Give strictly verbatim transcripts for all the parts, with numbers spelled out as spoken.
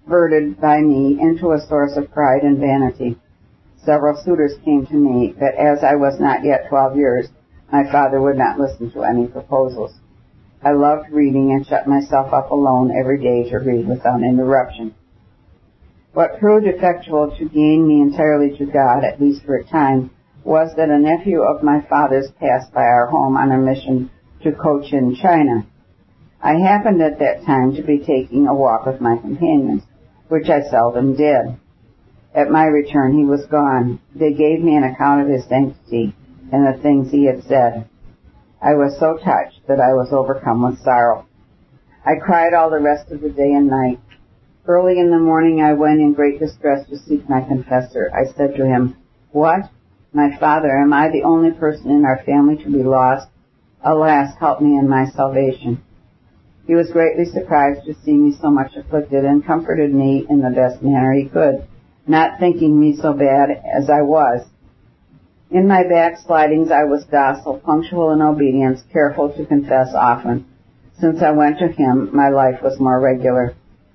converted by me into a source of pride and vanity. Several suitors came to me, but as I was not yet twelve years, my father would not listen to any proposals. I loved reading and shut myself up alone every day to read without interruption. What proved effectual to gain me entirely to God, at least for a time, was that a nephew of my father's passed by our home on a mission to Cochin, China. I happened at that time to be taking a walk with my companions, which I seldom did. At my return he was gone. They gave me an account of his sanctity and the things he had said. I was so touched that I was overcome with sorrow. I cried all the rest of the day and night. Early in the morning I went in great distress to seek my confessor. I said to him, "What? My father, am I the only person in our family to be lost? Alas, help me in my salvation." He was greatly surprised to see me so much afflicted and comforted me in the best manner he could, not thinking me so bad as I was. In my backslidings I was docile, punctual in obedience, careful to confess often. Since I went to him, my life was more regular.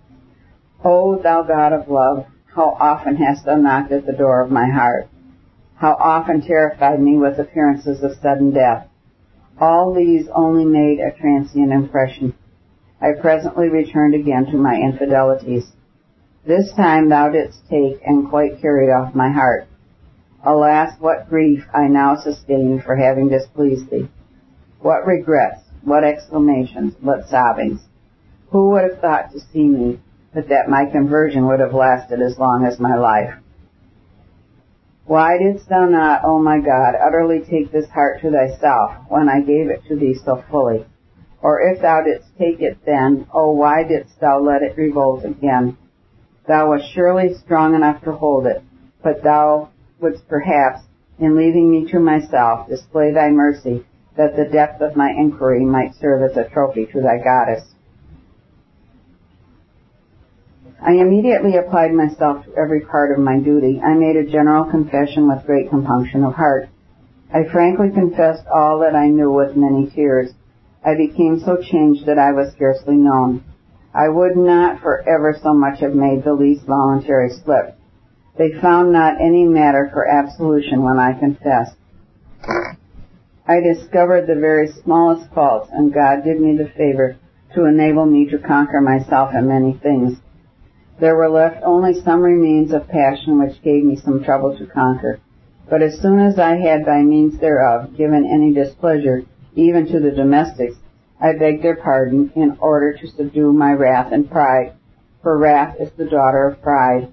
O thou God of love, how often hast thou knocked at the door of my heart? How often terrified me with appearances of sudden death? All these only made a transient impression. I presently returned again to my infidelities. This time thou didst take and quite carried off my heart. Alas, what grief I now sustain for having displeased thee. What regrets, what exclamations, what sobbings. Who would have thought to see me, but that my conversion would have lasted as long as my life? Why didst thou not, O my God, utterly take this heart to thyself when I gave it to thee so fully? Or if thou didst take it then, O why didst thou let it revolt again? Thou wast surely strong enough to hold it, but thou wouldst perhaps, in leaving me to myself, display thy mercy, that the depth of my inquiry might serve as a trophy to thy goddess. I immediately applied myself to every part of my duty. I made a general confession with great compunction of heart. I frankly confessed all that I knew with many tears. I became so changed that I was scarcely known. I would not for ever so much have made the least voluntary slip. They found not any matter for absolution when I confessed. I discovered the very smallest faults, and God did me the favor to enable me to conquer myself in many things. There were left only some remains of passion which gave me some trouble to conquer. But as soon as I had by means thereof given any displeasure, even to the domestics, I begged their pardon in order to subdue my wrath and pride, for wrath is the daughter of pride.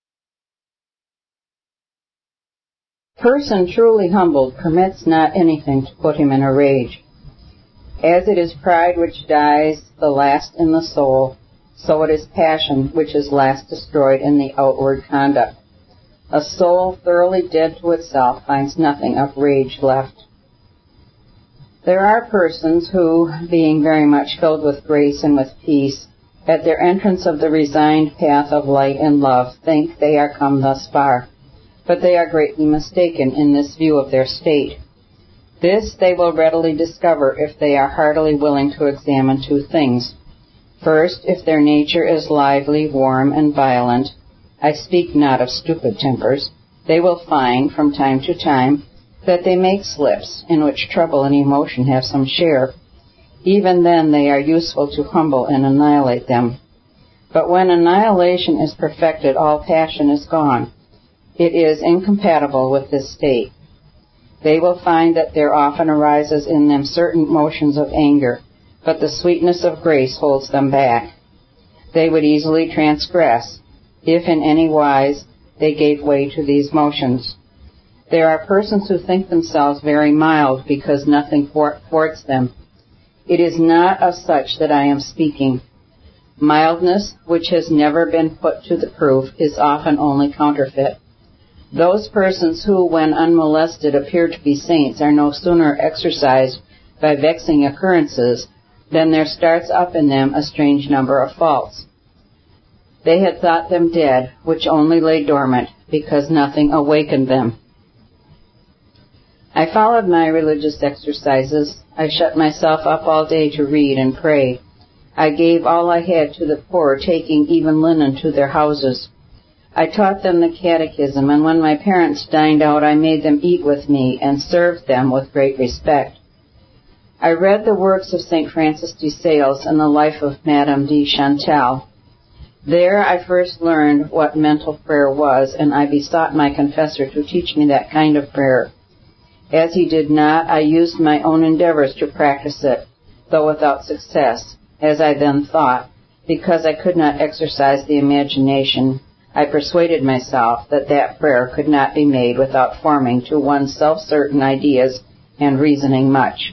Person truly humbled permits not anything to put him in a rage. As it is pride which dies the last in the soul, so it is passion which is last destroyed in the outward conduct. A soul thoroughly dead to itself finds nothing of rage left. There are persons who, being very much filled with grace and with peace, at their entrance of the resigned path of light and love, think they are come thus far, but they are greatly mistaken in this view of their state. This they will readily discover if they are heartily willing to examine two things. First, if their nature is lively, warm, and violent, I speak not of stupid tempers, they will find, from time to time, that they make slips in which trouble and emotion have some share. Even then they are useful to humble and annihilate them. But when annihilation is perfected, all passion is gone. It is incompatible with this state. They will find that there often arises in them certain motions of anger, but the sweetness of grace holds them back. They would easily transgress, if in any wise they gave way to these motions. There are persons who think themselves very mild because nothing thwarts them. It is not of such that I am speaking. Mildness, which has never been put to the proof, is often only counterfeit. Those persons who, when unmolested, appear to be saints are no sooner exercised by vexing occurrences than there starts up in them a strange number of faults. They had thought them dead, which only lay dormant, because nothing awakened them. I followed my religious exercises. I shut myself up all day to read and pray. I gave all I had to the poor, taking even linen to their houses. I taught them the catechism, and when my parents dined out, I made them eat with me and served them with great respect. I read the works of Saint Francis de Sales and the life of Madame de Chantal. There I first learned what mental prayer was, and I besought my confessor to teach me that kind of prayer. As he did not, I used my own endeavors to practice it, though without success, as I then thought. Because I could not exercise the imagination, I persuaded myself that that prayer could not be made without forming to one's self-certain ideas and reasoning much.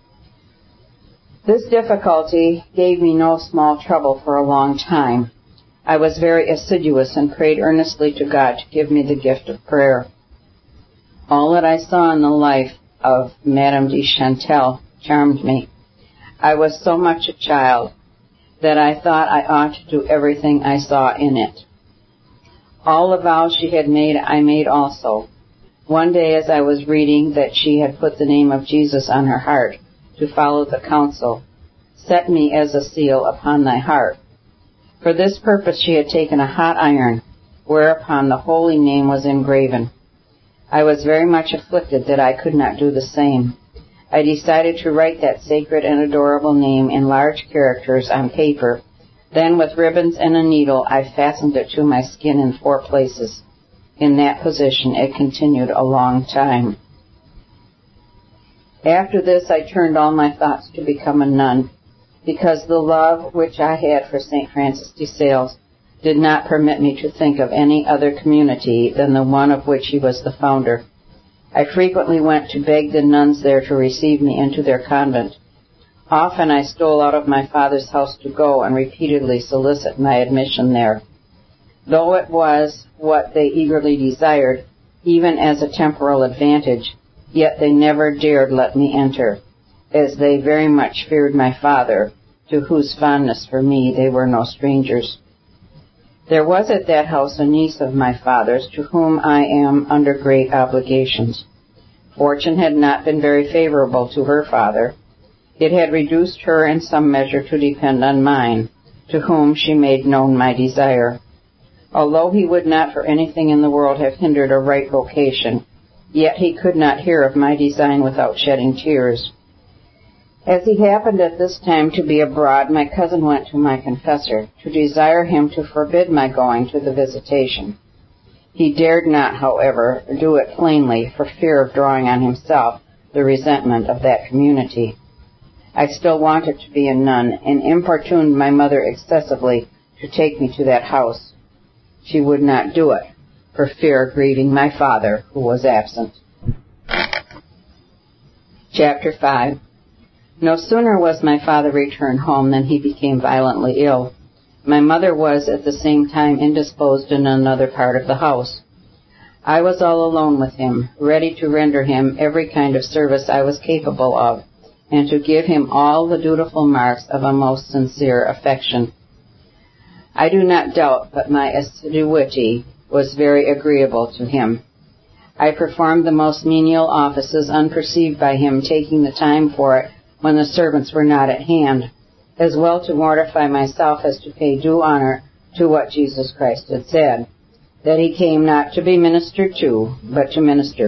This difficulty gave me no small trouble for a long time. I was very assiduous and prayed earnestly to God to give me the gift of prayer. All that I saw in the life of Madame de Chantal charmed me. I was so much a child that I thought I ought to do everything I saw in it. All the vows she had made, I made also. One day as I was reading that she had put the name of Jesus on her heart to follow the counsel, set me as a seal upon thy heart. For this purpose she had taken a hot iron, whereupon the holy name was engraven. I was very much afflicted that I could not do the same. I decided to write that sacred and adorable name in large characters on paper. Then with ribbons and a needle I fastened it to my skin in four places. In that position it continued a long time. After this I turned all my thoughts to become a nun, because the love which I had for Saint Francis de Sales did not permit me to think of any other community than the one of which he was the founder. I frequently went to beg the nuns there to receive me into their convent. Often I stole out of my father's house to go and repeatedly solicit my admission there. Though it was what they eagerly desired, even as a temporal advantage, yet they never dared let me enter, as they very much feared my father, to whose fondness for me they were no strangers. There was at that house a niece of my father's, to whom I am under great obligations. Fortune had not been very favorable to her father. It had reduced her in some measure to depend on mine, to whom she made known my desire. Although he would not for anything in the world have hindered a right vocation, yet he could not hear of my design without shedding tears. As he happened at this time to be abroad, my cousin went to my confessor to desire him to forbid my going to the visitation. He dared not, however, do it plainly for fear of drawing on himself the resentment of that community. I still wanted to be a nun, and importuned my mother excessively to take me to that house. She would not do it, for fear of grieving my father, who was absent. Chapter five. No sooner was my father returned home than he became violently ill. My mother was at the same time indisposed in another part of the house. I was all alone with him, ready to render him every kind of service I was capable of, and to give him all the dutiful marks of a most sincere affection. I do not doubt but my assiduity was very agreeable to him. I performed the most menial offices unperceived by him, taking the time for it when the servants were not at hand, as well to mortify myself as to pay due honor to what Jesus Christ had said, that he came not to be ministered to, but to minister.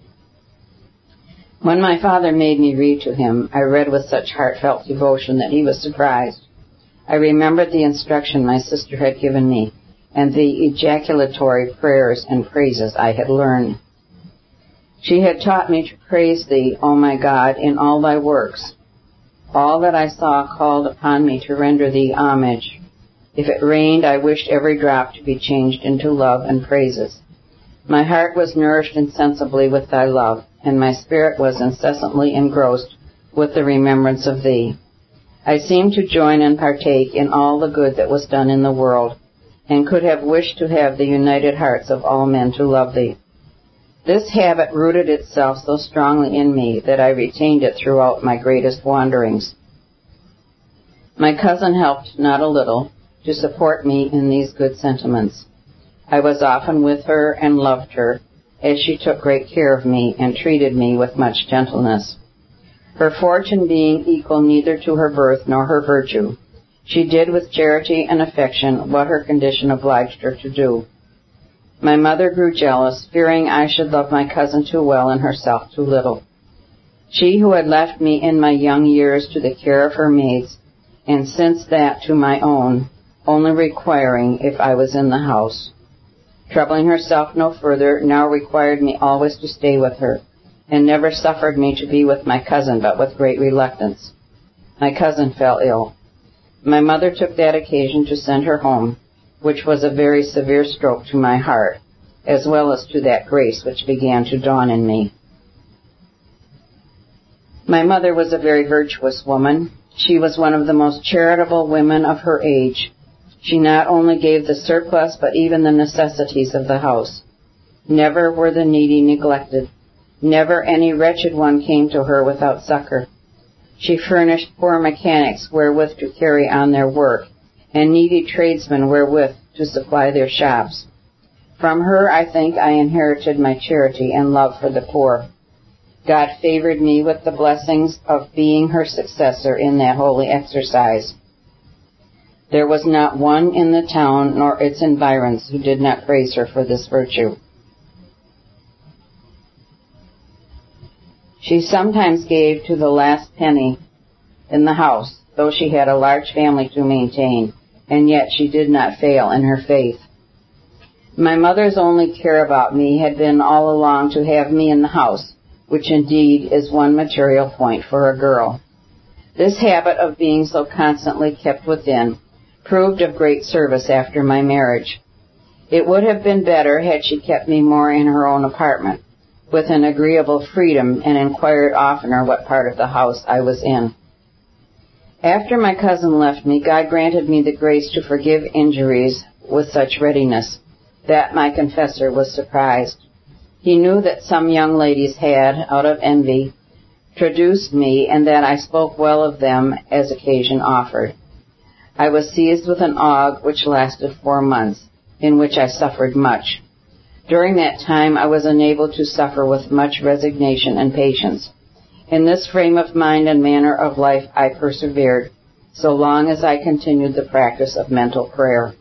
When my father made me read to him, I read with such heartfelt devotion that he was surprised. I remembered the instruction my sister had given me, and the ejaculatory prayers and praises I had learned. She had taught me to praise thee, O my God, in all thy works. All that I saw called upon me to render thee homage. If it rained, I wished every drop to be changed into love and praises. My heart was nourished insensibly with thy love, and my spirit was incessantly engrossed with the remembrance of thee. I seemed to join and partake in all the good that was done in the world, and could have wished to have the united hearts of all men to love thee. This habit rooted itself so strongly in me that I retained it throughout my greatest wanderings. My cousin helped not a little to support me in these good sentiments. I was often with her and loved her, as she took great care of me and treated me with much gentleness. Her fortune being equal neither to her birth nor her virtue, She did with charity and affection what her condition obliged her to do. My mother grew jealous, fearing I should love my cousin too well and herself too little. She who had left me in my young years to the care of her maids, and since that to my own, only requiring if I was in the house. Troubling herself no further, now required me always to stay with her, and never suffered me to be with my cousin but with great reluctance. My cousin fell ill. My mother took that occasion to send her home, which was a very severe stroke to my heart, as well as to that grace which began to dawn in me. My mother was a very virtuous woman. She was one of the most charitable women of her age. She not only gave the surplus, but even the necessities of the house. Never were the needy neglected. Never any wretched one came to her without succor. She furnished poor mechanics wherewith to carry on their work, and needy tradesmen wherewith to supply their shops. From her, I think, I inherited my charity and love for the poor. God favored me with the blessings of being her successor in that holy exercise. There was not one in the town nor its environs who did not praise her for this virtue. She sometimes gave to the last penny in the house, though she had a large family to maintain, and yet she did not fail in her faith. My mother's only care about me had been all along to have me in the house, which indeed is one material point for a girl. This habit of being so constantly kept within proved of great service after my marriage. It would have been better had she kept me more in her own apartment, with an agreeable freedom, and inquired oftener what part of the house I was in. After my cousin left me, God granted me the grace to forgive injuries with such readiness that my confessor was surprised. He knew that some young ladies had, out of envy, traduced me, and that I spoke well of them as occasion offered. I was seized with an ague which lasted four months, in which I suffered much. During that time I was enabled to suffer with much resignation and patience. In this frame of mind and manner of life I persevered, so long as I continued the practice of mental prayer.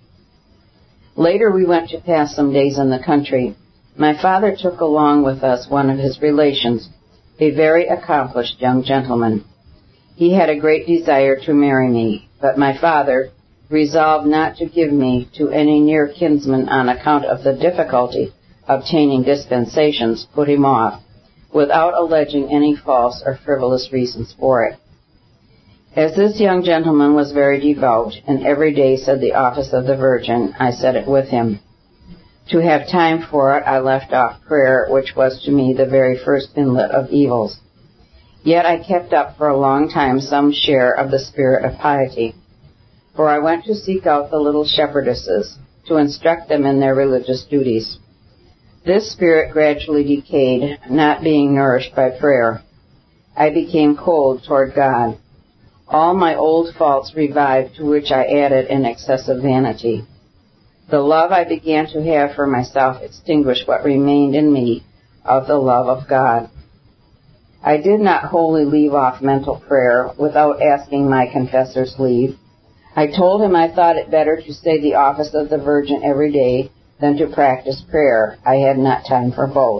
Later we went to pass some days in the country. My father took along with us one of his relations, a very accomplished young gentleman. He had a great desire to marry me, but my father, resolved not to give me to any near kinsman on account of the difficulty obtaining dispensations, put him off, without alleging any false or frivolous reasons for it. As this young gentleman was very devout, and every day said the office of the Virgin, I said it with him. To have time for it, I left off prayer, which was to me the very first inlet of evils. Yet I kept up for a long time some share of the spirit of piety, for I went to seek out the little shepherdesses, to instruct them in their religious duties. This spirit gradually decayed, not being nourished by prayer. I became cold toward God. All my old faults revived, to which I added an excessive vanity. The love I began to have for myself extinguished what remained in me of the love of God. I did not wholly leave off mental prayer without asking my confessor's leave. I told him I thought it better to say the office of the Virgin every day than to practice prayer. I had not time for both.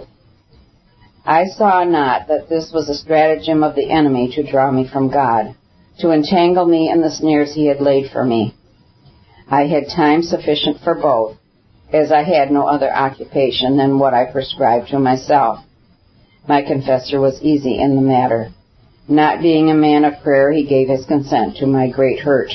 I saw not that this was a stratagem of the enemy to draw me from God, to entangle me in the snares he had laid for me. I had time sufficient for both, as I had no other occupation than what I prescribed to myself. My confessor was easy in the matter. Not being a man of prayer, he gave his consent, to my great hurt.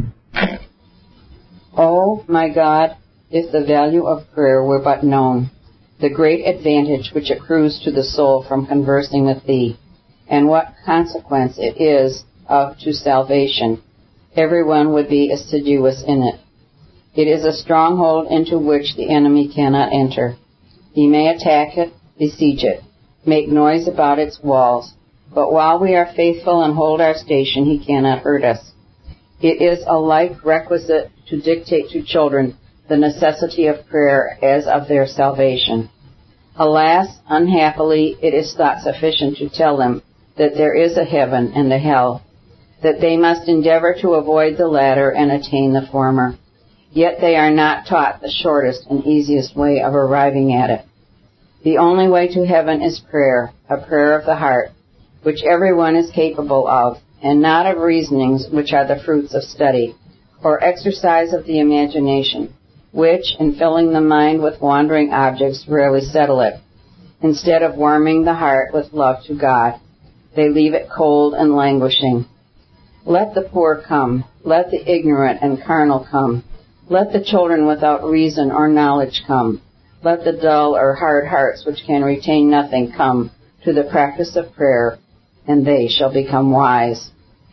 Oh, my God, if the value of prayer were but known, the great advantage which accrues to the soul from conversing with thee, and what consequence it is of to salvation, everyone would be assiduous in it. It is a stronghold into which the enemy cannot enter. He may attack it, besiege it, make noise about its walls, but while we are faithful and hold our station, he cannot hurt us. It is a like requisite to dictate to children the necessity of prayer as of their salvation. Alas, unhappily, it is thought sufficient to tell them that there is a heaven and a hell, that they must endeavor to avoid the latter and attain the former. Yet they are not taught the shortest and easiest way of arriving at it. The only way to heaven is prayer, a prayer of the heart, which everyone is capable of, and not of reasonings which are the fruits of study, or exercise of the imagination, which, in filling the mind with wandering objects, rarely settle it. Instead of warming the heart with love to God, they leave it cold and languishing. Let the poor come, let the ignorant and carnal come, let the children without reason or knowledge come, let the dull or hard hearts which can retain nothing come to the practice of prayer, and they shall become wise.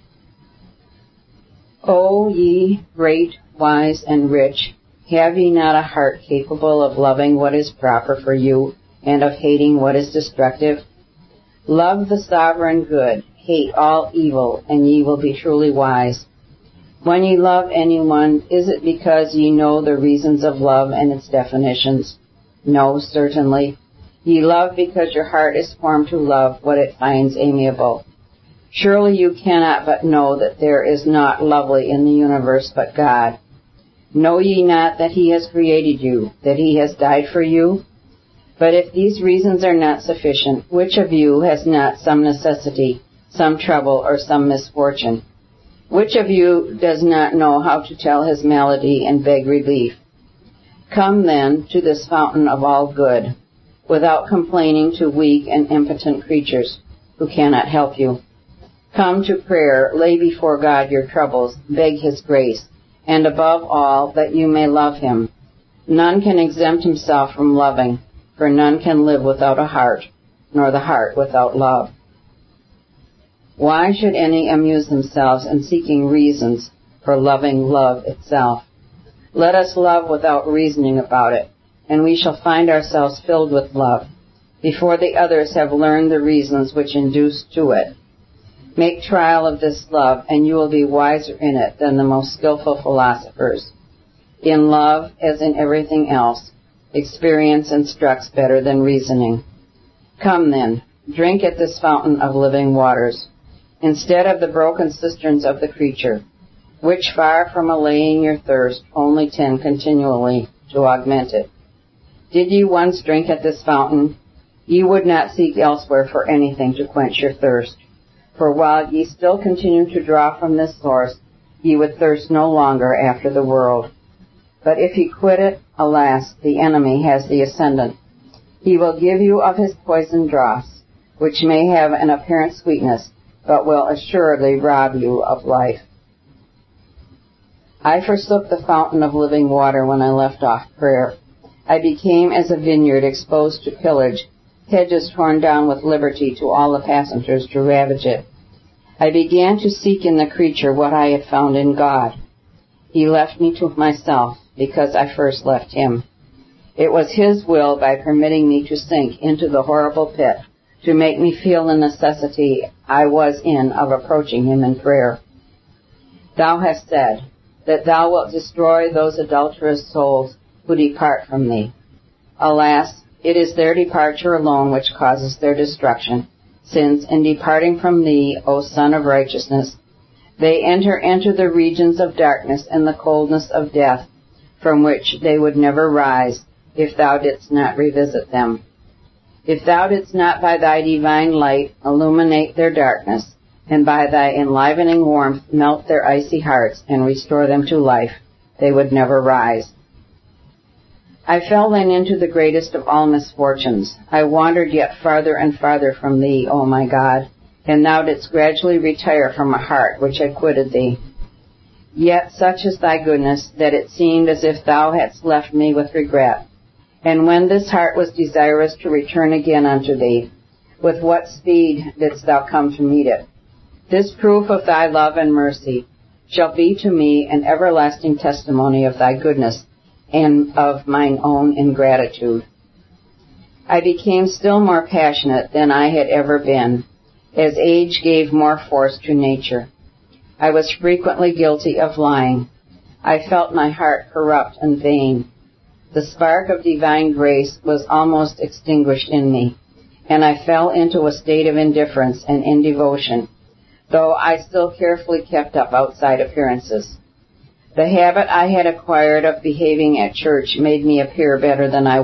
O ye great, wise, and rich, have ye not a heart capable of loving what is proper for you, and of hating what is destructive? Love the sovereign good, hate all evil, and ye will be truly wise. When ye love anyone, is it because ye know the reasons of love and its definitions? No, certainly. Ye love because your heart is formed to love what it finds amiable. Surely you cannot but know that there is naught lovely in the universe but God. Know ye not that he has created you, that he has died for you? But if these reasons are not sufficient, which of you has not some necessity, some trouble, or some misfortune? Which of you does not know how to tell his malady and beg relief? Come then to this fountain of all good, without complaining to weak and impotent creatures who cannot help you. Come to prayer, lay before God your troubles, beg his grace, and above all, that you may love him. None can exempt himself from loving, for none can live without a heart, nor the heart without love. Why should any amuse themselves in seeking reasons for loving love itself? Let us love without reasoning about it, and we shall find ourselves filled with love, before the others have learned the reasons which induce to it. Make trial of this love, and you will be wiser in it than the most skillful philosophers. In love, as in everything else, experience instructs better than reasoning. Come then, drink at this fountain of living waters, instead of the broken cisterns of the creature, which far from allaying your thirst only tend continually to augment it. Did ye once drink at this fountain, ye would not seek elsewhere for anything to quench your thirst. For while ye still continue to draw from this source, ye would thirst no longer after the world. But if ye quit it, alas, the enemy has the ascendant. He will give you of his poison draughts, which may have an apparent sweetness, but will assuredly rob you of life. I forsook the fountain of living water when I left off prayer. I became as a vineyard exposed to pillage, hedges torn down with liberty to all the passengers to ravage it. I began to seek in the creature what I had found in God. He left me to myself, because I first left him. It was his will, by permitting me to sink into the horrible pit, to make me feel the necessity I was in of approaching him in prayer. Thou hast said that thou wilt destroy those adulterous souls who depart from thee. Alas, it is their departure alone which causes their destruction, since in departing from thee, O Son of Righteousness, they enter into the regions of darkness and the coldness of death, from which they would never rise if thou didst not revisit them. If thou didst not by thy divine light illuminate their darkness, and by thy enlivening warmth melt their icy hearts and restore them to life, they would never rise. I fell then into the greatest of all misfortunes. I wandered yet farther and farther from thee, O my God, and thou didst gradually retire from a heart which had quitted thee. Yet such is thy goodness that it seemed as if thou hadst left me with regret. And when this heart was desirous to return again unto thee, with what speed didst thou come to meet it? This proof of thy love and mercy shall be to me an everlasting testimony of thy goodness and of mine own ingratitude. I became still more passionate than I had ever been, as age gave more force to nature. I was frequently guilty of lying. I felt my heart corrupt and vain. The spark of divine grace was almost extinguished in me, and I fell into a state of indifference and indevotion. though I still carefully kept up outside appearances. The habit I had acquired of behaving at church made me appear better than I